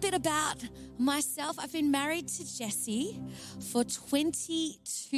bit about myself. I've been married to Jesse for 22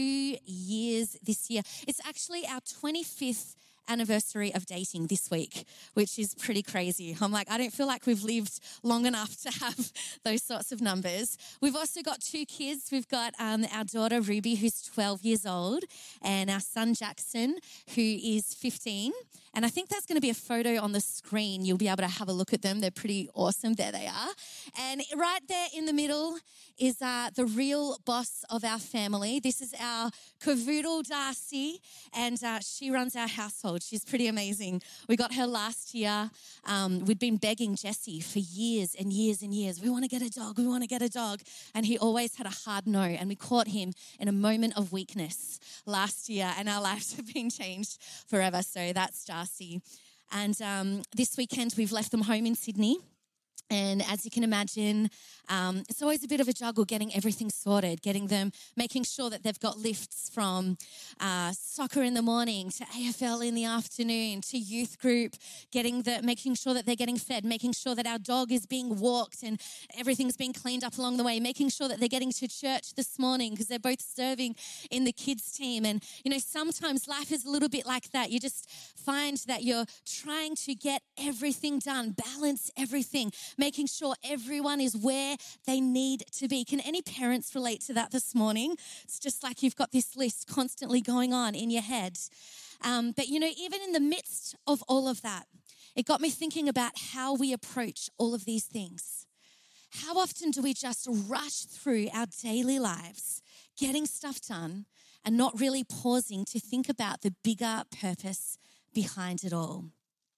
years this year. It's actually our 25th anniversary of dating this week, which is pretty crazy. I'm like, I don't feel like we've lived long enough to have those sorts of numbers. We've also got 2 kids. We've got our daughter Ruby, who's 12 years old, and our son Jackson, who is 15. And I think that's going to be a photo on the screen. You'll be able to have a look at them. They're pretty awesome. There they are. And right there in the middle is the real boss of our family. This is our cavoodle, Darcy, and she runs our household. She's pretty amazing. We got her last year. We'd been begging Jesse for years and years and years. We want to get a dog. We want to get a dog. And he always had a hard no. And we caught him in a moment of weakness last year. And our lives have been changed forever. So that's Darcy. And this weekend, we've left them home in Sydney. And as you can imagine, it's always a bit of a juggle getting everything sorted, getting them, making sure that they've got lifts from soccer in the morning to AFL in the afternoon to youth group, making sure that they're getting fed, making sure that our dog is being walked and everything's being cleaned up along the way, making sure that they're getting to church this morning because they're both serving in the kids team. And, you know, sometimes life is a little bit like that. You just find that you're trying to get everything done, balance everything, making sure everyone is where they need to be. Can any parents relate to that this morning? It's just like you've got this list constantly going on in your head. But, you know, even in the midst of all of that, it got me thinking about how we approach all of these things. How often do we just rush through our daily lives, getting stuff done, and not really pausing to think about the bigger purpose behind it all?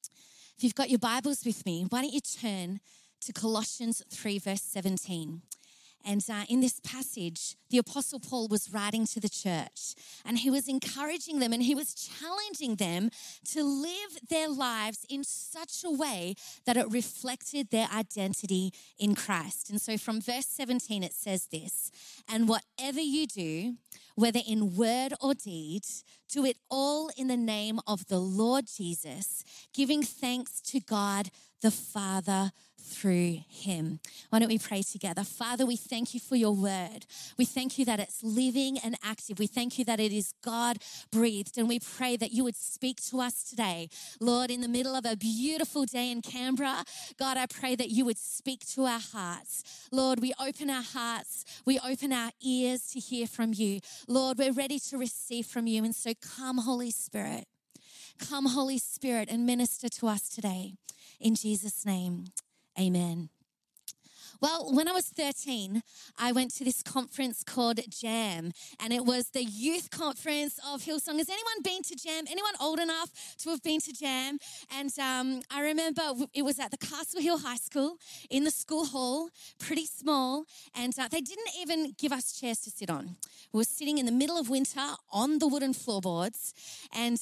If you've got your Bibles with me, why don't you turn to Colossians 3 verse 17. And in this passage, the Apostle Paul was writing to the church and he was encouraging them and he was challenging them to live their lives in such a way that it reflected their identity in Christ. And so from verse 17, it says this, and whatever you do, whether in word or deed, do it all in the name of the Lord Jesus, giving thanks to God the Father through him. Why don't we pray together? Father, we thank you for your word. We thank you that it's living and active. We thank you that it is God-breathed. And we pray that you would speak to us today. Lord, in the middle of a beautiful day in Canberra, God, I pray that you would speak to our hearts. Lord, we open our hearts. We open our ears to hear from you. Lord, we're ready to receive from you. And so come, Holy Spirit. Come, Holy Spirit, and minister to us today. In Jesus' name, amen. Well, when I was 13, I went to this conference called Jam, and it was the youth conference of Hillsong. Has anyone been to Jam? Anyone old enough to have been to Jam? And I remember it was at the Castle Hill High School in the school hall, pretty small, and they didn't even give us chairs to sit on. We were sitting in the middle of winter on the wooden floorboards, and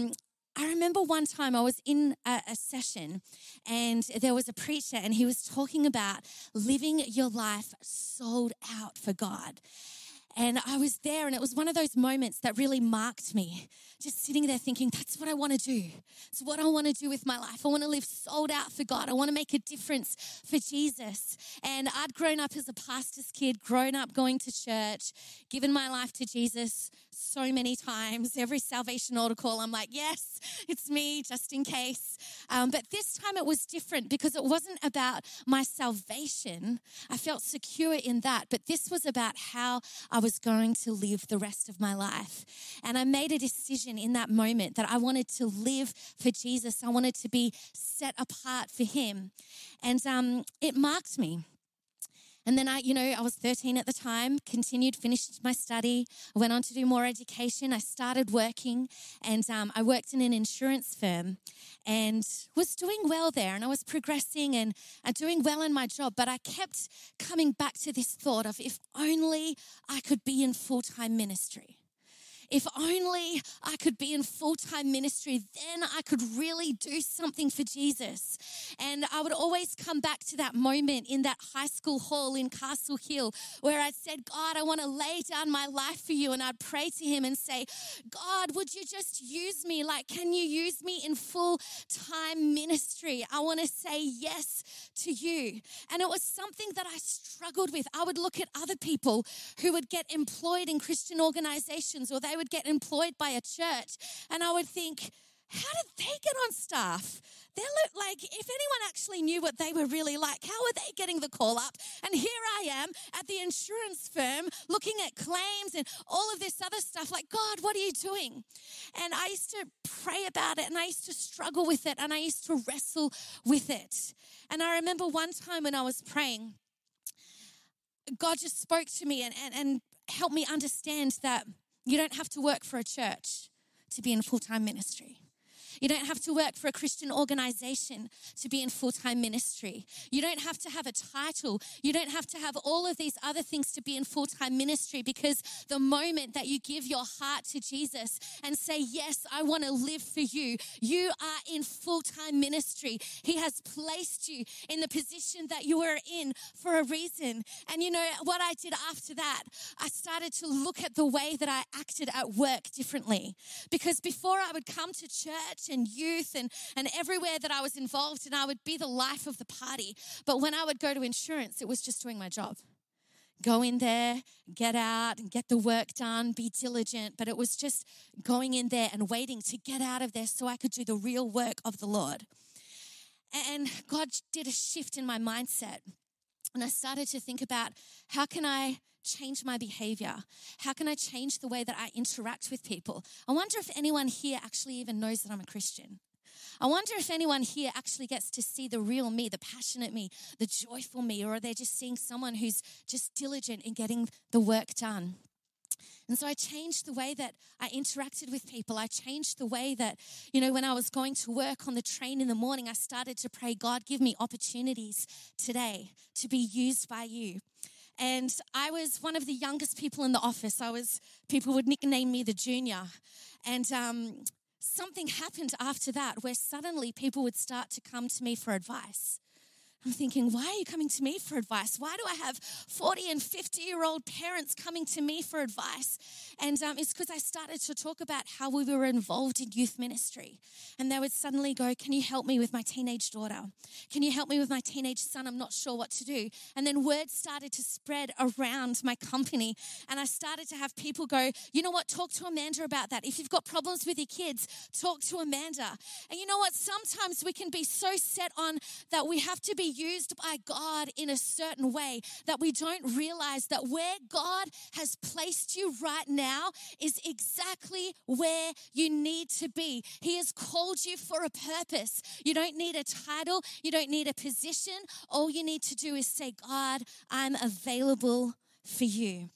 I remember one time I was in a session and there was a preacher and he was talking about living your life sold out for God. And I was there and it was one of those moments that really marked me. Just sitting there thinking, that's what I want to do. It's what I want to do with my life. I want to live sold out for God. I want to make a difference for Jesus. And I'd grown up as a pastor's kid, grown up going to church, given my life to Jesus so many times. Every salvation altar call, I'm like, yes, it's me, just in case. But this time it was different because it wasn't about my salvation. I felt secure in that. But this was about how I was going to live the rest of my life. And I made a decision in that moment that I wanted to live for Jesus. I wanted to be set apart for him. And it marked me. And then I was 13 at the time, finished my study. I went on to do more education. I started working and I worked in an insurance firm and was doing well there. And I was progressing and doing well in my job. But I kept coming back to this thought of if only I could be in full-time ministry. If only I could be in full-time ministry, then I could really do something for Jesus. And I would always come back to that moment in that high school hall in Castle Hill where I'd said, God, I want to lay down my life for you. And I'd pray to him and say, God, would you just use me? Like, can you use me in full-time ministry? I want to say yes to you. And it was something that I struggled with. I would look at other people who would get employed in Christian organizations, or they would get employed by a church. And I would think, how did they get on staff? They look like, if anyone actually knew what they were really like, how were they getting the call up? And here I am at the insurance firm looking at claims and all of this other stuff. Like, God, what are you doing? And I used to pray about it, and I used to struggle with it, and I used to wrestle with it. And I remember one time when I was praying, God just spoke to me and helped me understand that you don't have to work for a church to be in full-time ministry. You don't have to work for a Christian organization to be in full-time ministry. You don't have to have a title. You don't have to have all of these other things to be in full-time ministry, because the moment that you give your heart to Jesus and say, yes, I want to live for you, you are in full-time ministry. He has placed you in the position that you are in for a reason. And you know what I did after that? I started to look at the way that I acted at work differently, because before I would come to church and youth and everywhere that I was involved, and I would be the life of the party. But when I would go to insurance, it was just doing my job. Go in there, get out and get the work done, be diligent. But it was just going in there and waiting to get out of there so I could do the real work of the Lord. And God did a shift in my mindset. And I started to think about, how can I change my behavior? How can I change the way that I interact with people? I wonder if anyone here actually even knows that I'm a Christian. I wonder if anyone here actually gets to see the real me, the passionate me, the joyful me, or are they just seeing someone who's just diligent in getting the work done? And so I changed the way that I interacted with people. I changed the way that, when I was going to work on the train in the morning, I started to pray, God, give me opportunities today to be used by you. And I was one of the youngest people in the office. People would nickname me the junior. And something happened after that where suddenly people would start to come to me for advice. I'm thinking, why are you coming to me for advice? Why do I have 40 and 50-year-old parents coming to me for advice? And it's because I started to talk about how we were involved in youth ministry. And they would suddenly go, can you help me with my teenage daughter? Can you help me with my teenage son? I'm not sure what to do. And then word started to spread around my company. And I started to have people go, you know what, talk to Amanda about that. If you've got problems with your kids, talk to Amanda. And you know what, sometimes we can be so set on that we have to be used by God in a certain way that we don't realize that where God has placed you right now is exactly where you need to be. He has called you for a purpose. You don't need a title. You don't need a position. All you need to do is say, God, I'm available for you.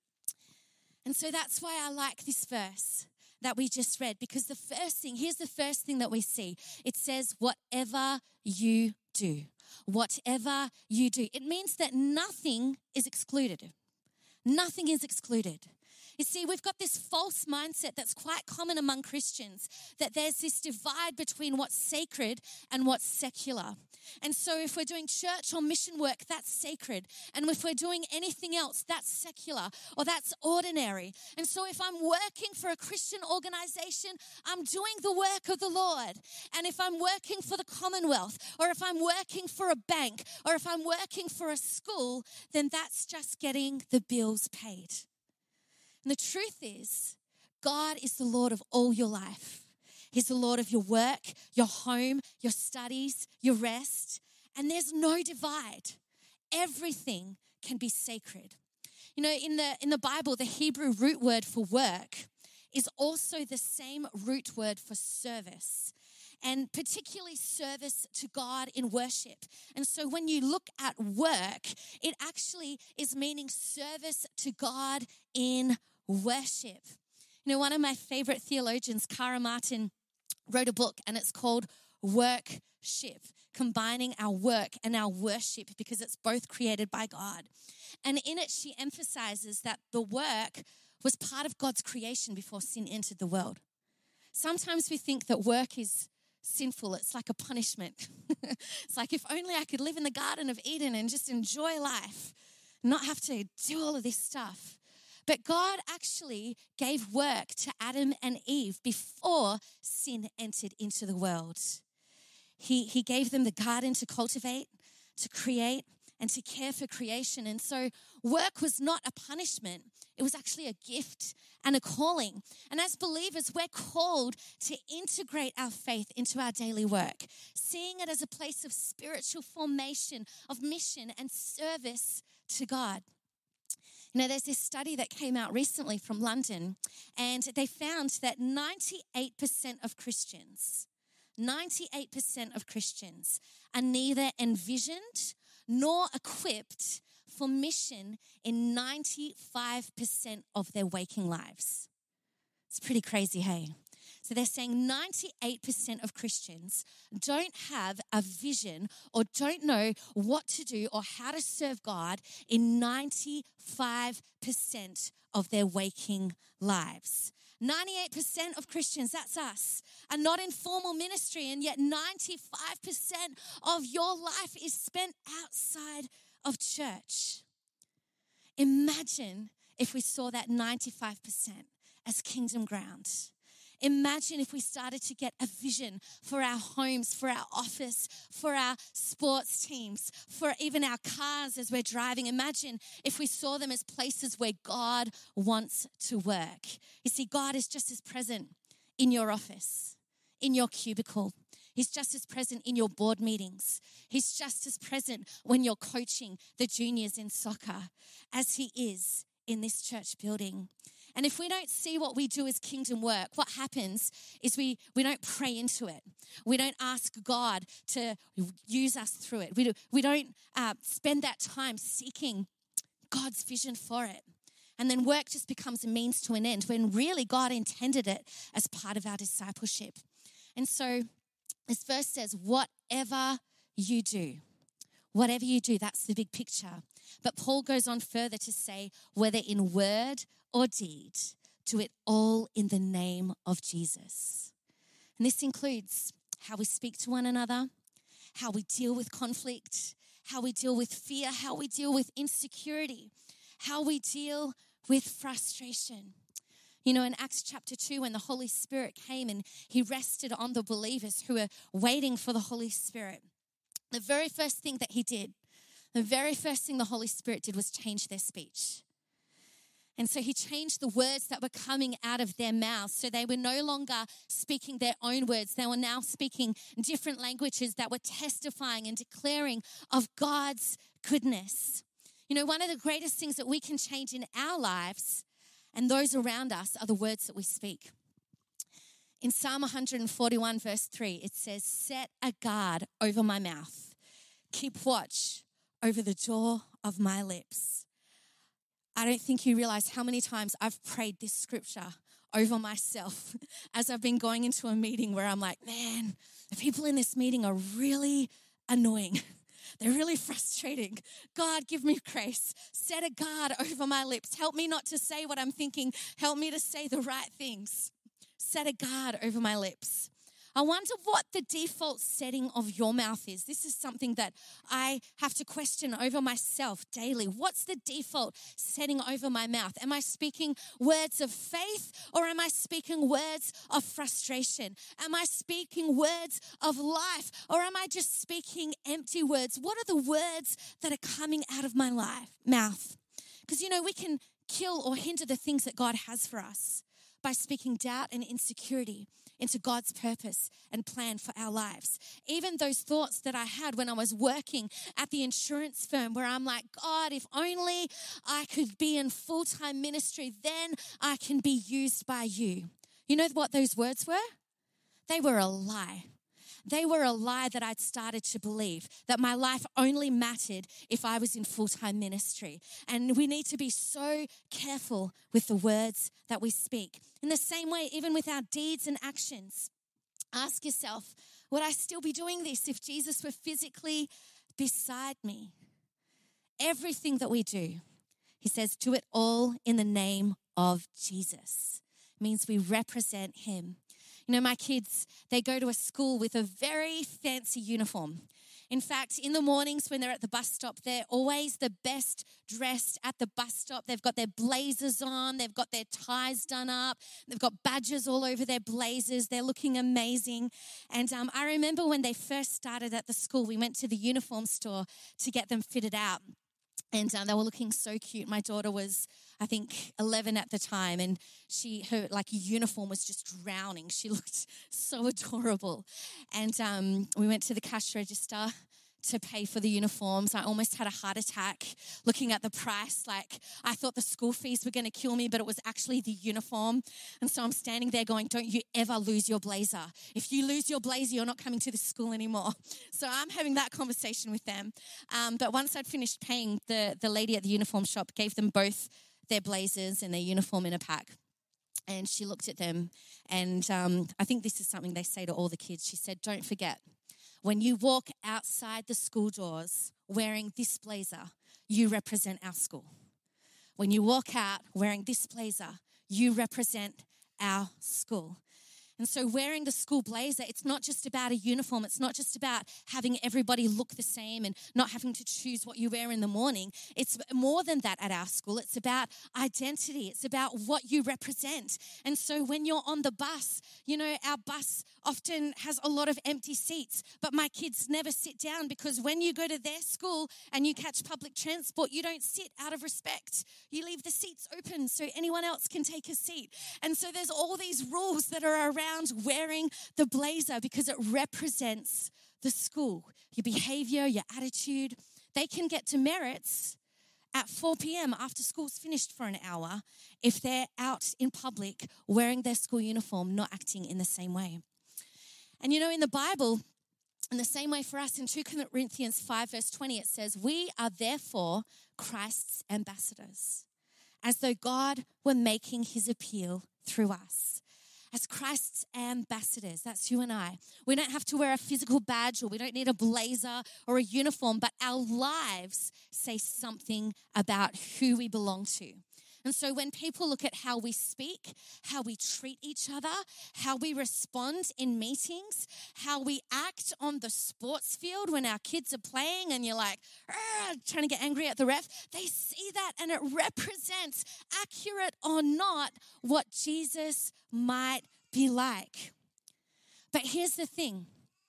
And so that's why I like this verse that we just read, because here's the first thing that we see. It says, whatever you do. Whatever you do. It means that nothing is excluded. Nothing is excluded. You see, we've got this false mindset that's quite common among Christians, that there's this divide between what's sacred and what's secular. And so if we're doing church or mission work, that's sacred. And if we're doing anything else, that's secular or that's ordinary. And so if I'm working for a Christian organization, I'm doing the work of the Lord. And if I'm working for the Commonwealth, or if I'm working for a bank, or if I'm working for a school, then that's just getting the bills paid. And the truth is, God is the Lord of all your life. He's the Lord of your work, your home, your studies, your rest. And there's no divide. Everything can be sacred. You know, in the Bible, the Hebrew root word for work is also the same root word for service, and particularly service to God in worship. And so when you look at work, it actually is meaning service to God in worship. You know, one of my favorite theologians, Cara Martin, wrote a book, and it's called Work-ship, combining our work and our worship, because it's both created by God. And in it, she emphasizes that the work was part of God's creation before sin entered the world. Sometimes we think that work is sinful. It's like a punishment. It's like, if only I could live in the Garden of Eden and just enjoy life, not have to do all of this stuff. But God actually gave work to Adam and Eve before sin entered into the world. He gave them the garden to cultivate, to create, and to care for creation. And so work was not a punishment. It was actually a gift and a calling. And as believers, we're called to integrate our faith into our daily work, seeing it as a place of spiritual formation, of mission and service to God. You know, there's this study that came out recently from London, and they found that 98% of Christians are neither envisioned nor equipped for mission in 95% of their waking lives. It's pretty crazy, hey? So they're saying 98% of Christians don't have a vision or don't know what to do or how to serve God in 95% of their waking lives. 98% of Christians, that's us, are not in formal ministry, and yet 95% of your life is spent outside of church. Imagine if we saw that 95% as kingdom ground. Imagine if we started to get a vision for our homes, for our office, for our sports teams, for even our cars as we're driving. Imagine if we saw them as places where God wants to work. You see, God is just as present in your office, in your cubicle. He's just as present in your board meetings. He's just as present when you're coaching the juniors in soccer as he is in this church building. And if we don't see what we do as kingdom work, what happens is we don't pray into it. We don't ask God to use us through it. We don't spend that time seeking God's vision for it. And then work just becomes a means to an end when really God intended it as part of our discipleship. And so this verse says, whatever you do, that's the big picture. But Paul goes on further to say, whether in word or deed, do it all in the name of Jesus. And this includes how we speak to one another, how we deal with conflict, how we deal with fear, how we deal with insecurity, how we deal with frustration. You know, in Acts chapter 2, when the Holy Spirit came and he rested on the believers who were waiting for the Holy Spirit, the very first thing that he did, the very first thing the Holy Spirit did was change their speech. And so he changed the words that were coming out of their mouths. So they were no longer speaking their own words. They were now speaking different languages that were testifying and declaring of God's goodness. You know, one of the greatest things that we can change in our lives and those around us are the words that we speak. In Psalm 141 verse 3, it says, set a guard over my mouth. Keep watch over the door of my lips. I don't think you realize how many times I've prayed this scripture over myself as I've been going into a meeting where I'm like, man, the people in this meeting are really annoying. They're really frustrating. God, give me grace. Set a guard over my lips. Help me not to say what I'm thinking. Help me to say the right things. Set a guard over my lips. I wonder what the default setting of your mouth is. This is something that I have to question over myself daily. What's the default setting over my mouth? Am I speaking words of faith or am I speaking words of frustration? Am I speaking words of life or am I just speaking empty words? What are the words that are coming out of my mouth? Because, you know, we can kill or hinder the things that God has for us by speaking doubt and insecurity into God's purpose and plan for our lives. Even those thoughts that I had when I was working at the insurance firm where I'm like, God, if only I could be in full-time ministry, then I can be used by you. You know what those words were? They were a lie. They were a lie that I'd started to believe, that my life only mattered if I was in full-time ministry. And we need to be so careful with the words that we speak. In the same way, even with our deeds and actions, ask yourself, would I still be doing this if Jesus were physically beside me? Everything that we do, he says, do it all in the name of Jesus. It means we represent him. You know, my kids, they go to a school with a very fancy uniform. In fact, in the mornings when they're at the bus stop, they're always the best dressed at the bus stop. They've got their blazers on. They've got their ties done up. They've got badges all over their blazers. They're looking amazing. And I remember when they first started at the school, we went to the uniform store to get them fitted out. And they were looking so cute. My daughter was, I think, 11 at the time, and her uniform was just drowning. She looked so adorable. And we went to the cash register to pay for the uniforms. I almost had a heart attack looking at the price. I thought the school fees were going to kill me, but it was actually the uniform. And so I'm standing there going, don't you ever lose your blazer. If you lose your blazer, you're not coming to the school anymore. So I'm having that conversation with them. But once I'd finished paying, the lady at the uniform shop gave them both their blazers and their uniform in a pack. And she looked at them, and I think this is something they say to all the kids. She said, don't forget, when you walk outside the school doors wearing this blazer, you represent our school. When you walk out wearing this blazer, you represent our school. And so wearing the school blazer, it's not just about a uniform. It's not just about having everybody look the same and not having to choose what you wear in the morning. It's more than that at our school. It's about identity. It's about what you represent. And so when you're on the bus, you know, our bus often has a lot of empty seats, but my kids never sit down because when you go to their school and you catch public transport, you don't sit out of respect. You leave the seats open so anyone else can take a seat. And so there's all these rules that are around wearing the blazer because it represents the school. Your behavior, your attitude. They can get demerits at 4 p.m. after school's finished for an hour if they're out in public wearing their school uniform, not acting in the same way. And you know, in the Bible, in the same way for us, in 2 Corinthians 5 verse 20, it says, we are therefore Christ's ambassadors, as though God were making his appeal through us. As Christ's ambassadors, that's you and I. We don't have to wear a physical badge, or we don't need a blazer or a uniform, but our lives say something about who we belong to. And so when people look at how we speak, how we treat each other, how we respond in meetings, how we act on the sports field when our kids are playing and you're like, trying to get angry at the ref, they see that and it represents, accurate or not, what Jesus might be like. But here's the thing.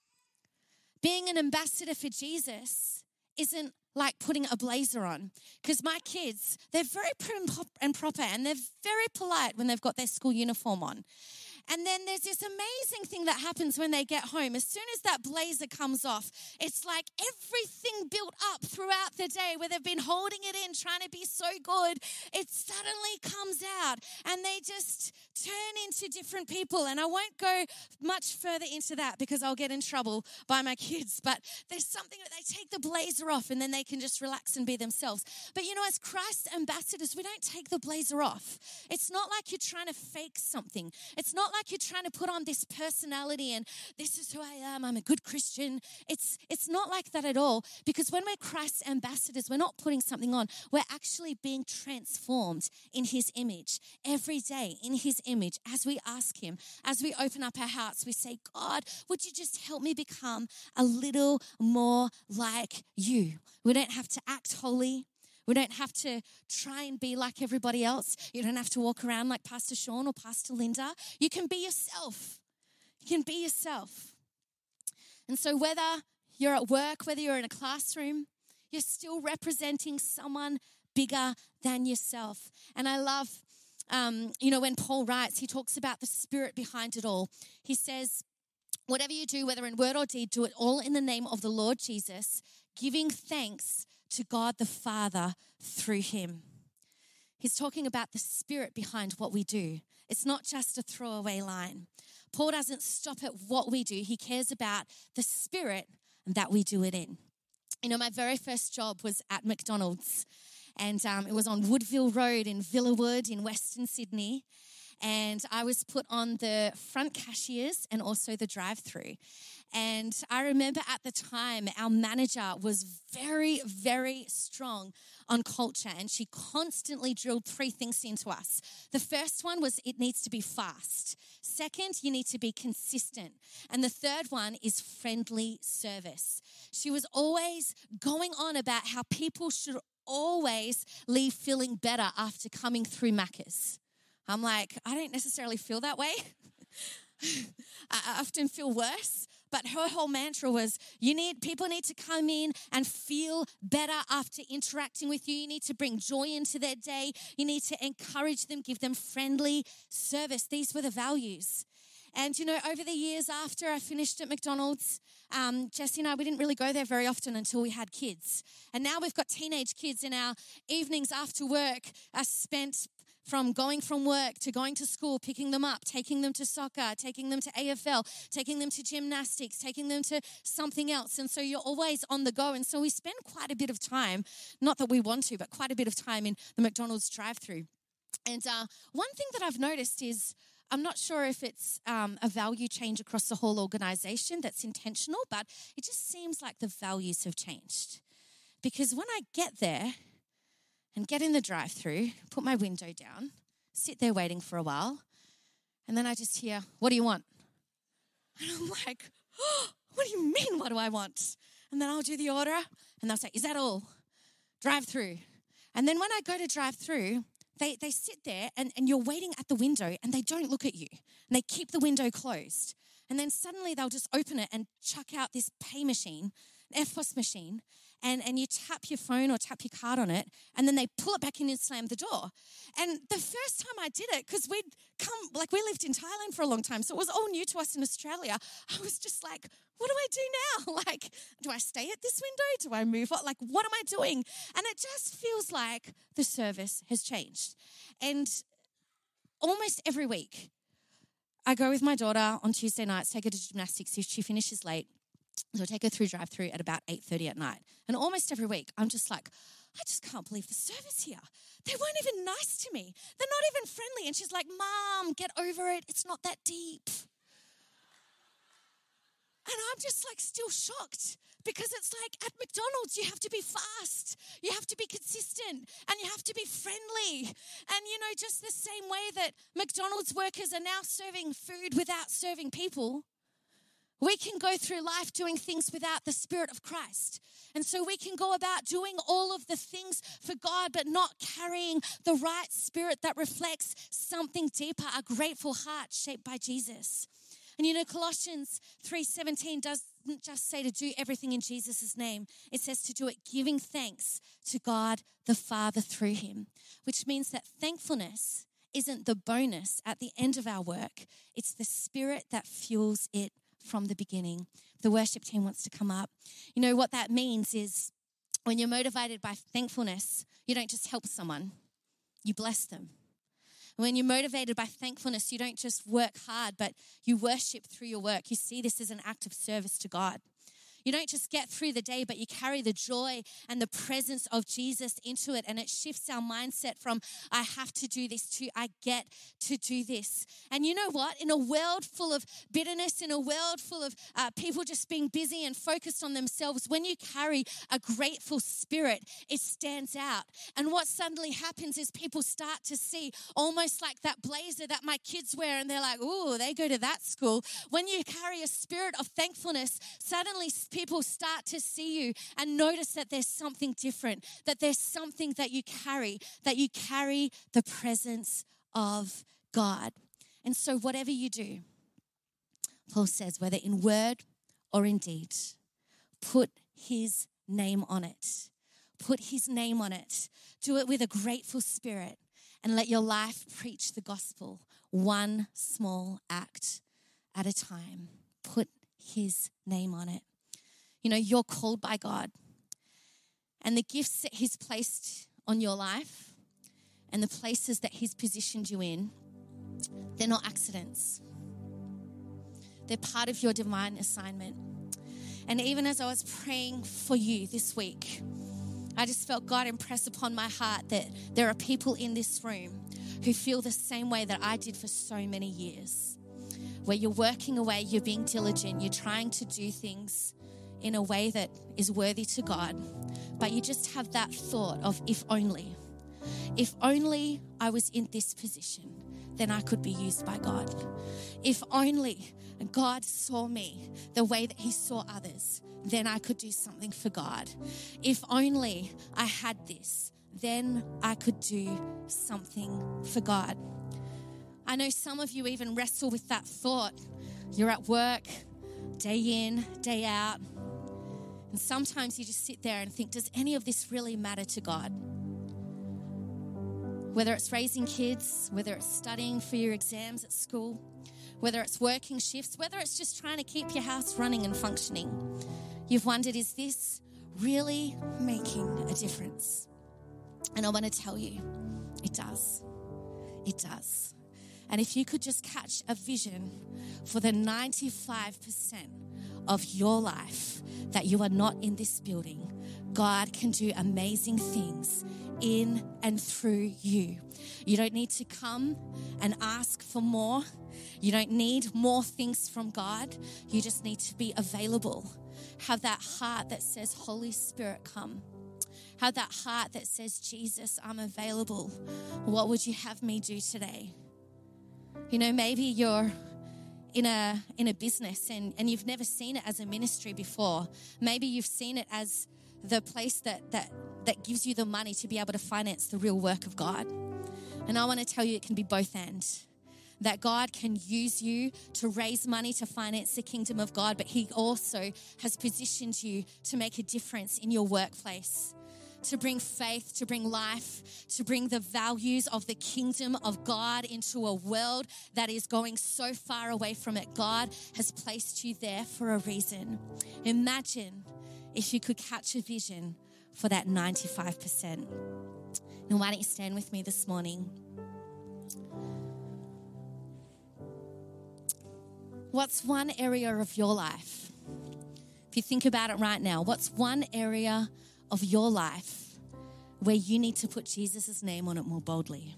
Being an ambassador for Jesus isn't like putting a blazer on. Because my kids, they're very prim and proper, and they're very polite when they've got their school uniform on. And then there's this amazing thing that happens when they get home. As soon as that blazer comes off, it's like everything built up throughout the day where they've been holding it in, trying to be so good, it suddenly comes out and they just turn into different people. And I won't go much further into that because I'll get in trouble by my kids. But there's something that they take the blazer off and then they can just relax and be themselves. But you know, as Christ's ambassadors, we don't take the blazer off. It's not like you're trying to fake something. It's not like you're trying to put on this personality and this is who I am, I'm a good Christian. It's not like that at all, because when we're Christ's ambassadors, we're not putting something on. We're actually being transformed in his image every day, in his image. As we ask him, as we open up our hearts, we say, God, would you just help me become a little more like you? We don't have to act holy. We don't have to try and be like everybody else. You don't have to walk around like Pastor Sean or Pastor Linda. You can be yourself. You can be yourself. And so whether you're at work, whether you're in a classroom, you're still representing someone bigger than yourself. And I love, when Paul writes, he talks about the spirit behind it all. He says, whatever you do, whether in word or deed, do it all in the name of the Lord Jesus, giving thanks to God the Father through him. He's talking about the spirit behind what we do. It's not just a throwaway line. Paul doesn't stop at what we do. He cares about the spirit that we do it in. You know, my very first job was at McDonald's, and it was on Woodville Road in Villawood in Western Sydney. and I was put on the front cashiers and also the drive-through. And I remember at the time, our manager was very, very strong on culture, and she constantly drilled 3 things into us. The first one was it needs to be fast. Second, you need to be consistent. And the third one is friendly service. She was always going on about how people should always leave feeling better after coming through Macca's. I'm like, I don't necessarily feel that way. I often feel worse. But her whole mantra was, people need to come in and feel better after interacting with you. You need to bring joy into their day. You need to encourage them, give them friendly service. These were the values. And, over the years after I finished at McDonald's, Jesse and I, we didn't really go there very often until we had kids. And now we've got teenage kids, and our evenings after work are spent from going from work to going to school, picking them up, taking them to soccer, taking them to AFL, taking them to gymnastics, taking them to something else. And so you're always on the go. And so we spend quite a bit of time, not that we want to, but quite a bit of time in the McDonald's drive-thru. And one thing that I've noticed is, I'm not sure if it's a value change across the whole organization that's intentional, but it just seems like the values have changed. Because when I get there and get in the drive-thru, put my window down, sit there waiting for a while, and then I just hear, "What do you want?" And I'm like, "Oh, what do you mean, what do I want?" And then I'll do the order, and they'll say, "Is that all?" Drive-thru. And then when I go to drive-thru, they sit there and you're waiting at the window and they don't look at you. And they keep the window closed. And then suddenly they'll just open it and chuck out this pay machine, an EFTPOS machine, and you tap your phone or tap your card on it, and then they pull it back in and slam the door. And the first time I did it, because we lived in Thailand for a long time, so it was all new to us in Australia, I was just like, what do I do now? Do I stay at this window? Do I move on? What am I doing? And it just feels like the service has changed. And almost every week, I go with my daughter on Tuesday nights, take her to gymnastics if she finishes late. So I take her through drive-thru at about 8:30 at night. And almost every week, I'm just like, I just can't believe the service here. They weren't even nice to me. They're not even friendly. And she's like, "Mom, get over it. It's not that deep." And I'm just still shocked, because it's like at McDonald's, you have to be fast, you have to be consistent, and you have to be friendly. And, just the same way that McDonald's workers are now serving food without serving people, we can go through life doing things without the Spirit of Christ. And so we can go about doing all of the things for God, but not carrying the right spirit that reflects something deeper, a grateful heart shaped by Jesus. And Colossians 3:17 doesn't just say to do everything in Jesus' name. It says to do it giving thanks to God the Father through him, which means that thankfulness isn't the bonus at the end of our work. It's the spirit that fuels it from the beginning. The worship team wants to come up. What that means is when you're motivated by thankfulness, you don't just help someone, you bless them. When you're motivated by thankfulness, you don't just work hard, but you worship through your work. You see this as an act of service to God. You don't just get through the day, but you carry the joy and the presence of Jesus into it. And it shifts our mindset from, I have to do this, to I get to do this. And you know what? In a world full of bitterness, in a world full of people just being busy and focused on themselves, when you carry a grateful spirit, it stands out. And what suddenly happens is people start to see, almost like that blazer that my kids wear, and they're like, "Ooh, they go to that school." When you carry a spirit of thankfulness, suddenly people start to see you and notice that there's something different, that there's something that you carry the presence of God. And so whatever you do, Paul says, whether in word or in deed, put his name on it. Put his name on it. Do it with a grateful spirit, and let your life preach the gospel, one small act at a time. Put his name on it. You're called by God, and the gifts that he's placed on your life and the places that he's positioned you in, they're not accidents. They're part of your divine assignment. And even as I was praying for you this week, I just felt God impress upon my heart that there are people in this room who feel the same way that I did for so many years, where you're working away, you're being diligent, you're trying to do things in a way that is worthy to God, but you just have that thought of if only I was in this position, then I could be used by God. If only God saw me the way that he saw others, then I could do something for God. If only I had this, then I could do something for God. I know some of you even wrestle with that thought. You're at work, day in, day out, and sometimes you just sit there and think, does any of this really matter to God? Whether it's raising kids, whether it's studying for your exams at school, whether it's working shifts, whether it's just trying to keep your house running and functioning, you've wondered, is this really making a difference? And I want to tell you, it does. It does. And if you could just catch a vision for the 95% of your life that you are not in this building, God can do amazing things in and through you. You don't need to come and ask for more. You don't need more things from God. You just need to be available. Have that heart that says, Holy Spirit, come. Have that heart that says, Jesus, I'm available. What would you have me do today? You know, maybe you're in a business and you've never seen it as a ministry before. Maybe you've seen it as the place that gives you the money to be able to finance the real work of God. And I want to tell you, it can be both ends. That God can use you to raise money to finance the kingdom of God, but he also has positioned you to make a difference in your workplace, to bring faith, to bring life, to bring the values of the kingdom of God into a world that is going so far away from it. God has placed you there for a reason. Imagine if you could catch a vision for that 95%. Now, why don't you stand with me this morning? What's one area of your life? If you think about it right now, what's one area of your life where you need to put Jesus' name on it more boldly?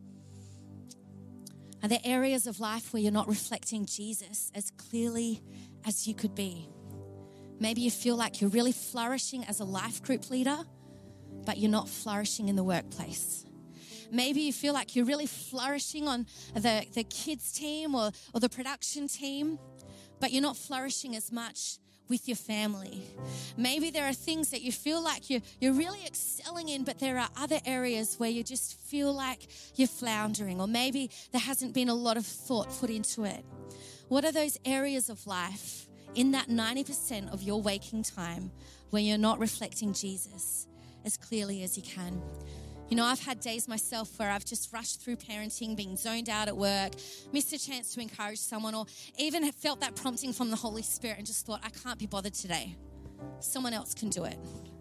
Are there areas of life where you're not reflecting Jesus as clearly as you could be? Maybe you feel like you're really flourishing as a life group leader, but you're not flourishing in the workplace. Maybe you feel like you're really flourishing on the kids team or the production team, but you're not flourishing as much with your family. Maybe there are things that you feel like you're really excelling in, but there are other areas where you just feel like you're floundering, or maybe there hasn't been a lot of thought put into it. What are those areas of life in that 90% of your waking time where you're not reflecting Jesus as clearly as you can? You know, I've had days myself where I've just rushed through parenting, being zoned out at work, missed a chance to encourage someone, or even have felt that prompting from the Holy Spirit and just thought, I can't be bothered today. Someone else can do it.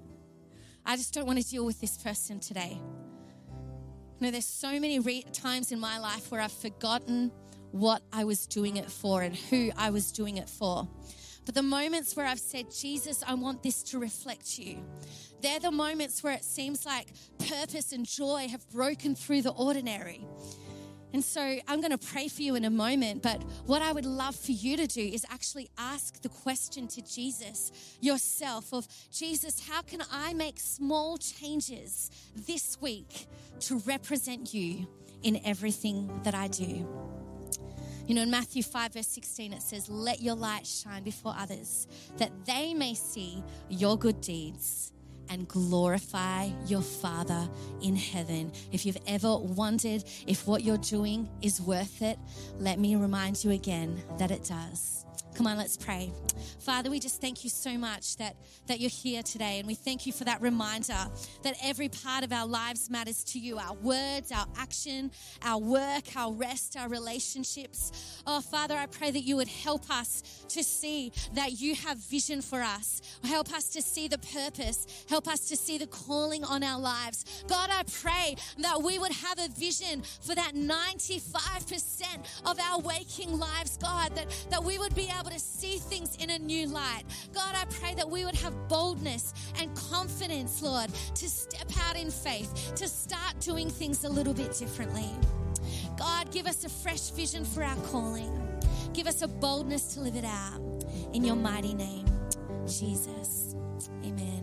I just don't want to deal with this person today. You know, there's so many times in my life where I've forgotten what I was doing it for and who I was doing it for. But the moments where I've said, Jesus, I want this to reflect you, they're the moments where it seems like purpose and joy have broken through the ordinary. And so I'm going to pray for you in a moment, but what I would love for you to do is actually ask the question to Jesus yourself of, Jesus, how can I make small changes this week to represent you in everything that I do? You know, in Matthew 5, verse 16, it says, let your light shine before others, that they may see your good deeds and glorify your Father in heaven. If you've ever wondered if what you're doing is worth it, let me remind you again that it does. Come on, let's pray. Father, we just thank you so much that you're here today, and we thank you for that reminder that every part of our lives matters to you, our words, our action, our work, our rest, our relationships. Oh, Father, I pray that you would help us to see that you have vision for us. Help us to see the purpose. Help us to see the calling on our lives. God, I pray that we would have a vision for that 95% of our waking lives, God, that we would be able to see things in a new light. God, I pray that we would have boldness and confidence, Lord, to step out in faith, to start doing things a little bit differently. God, give us a fresh vision for our calling. Give us a boldness to live it out. In your mighty name, Jesus. Amen.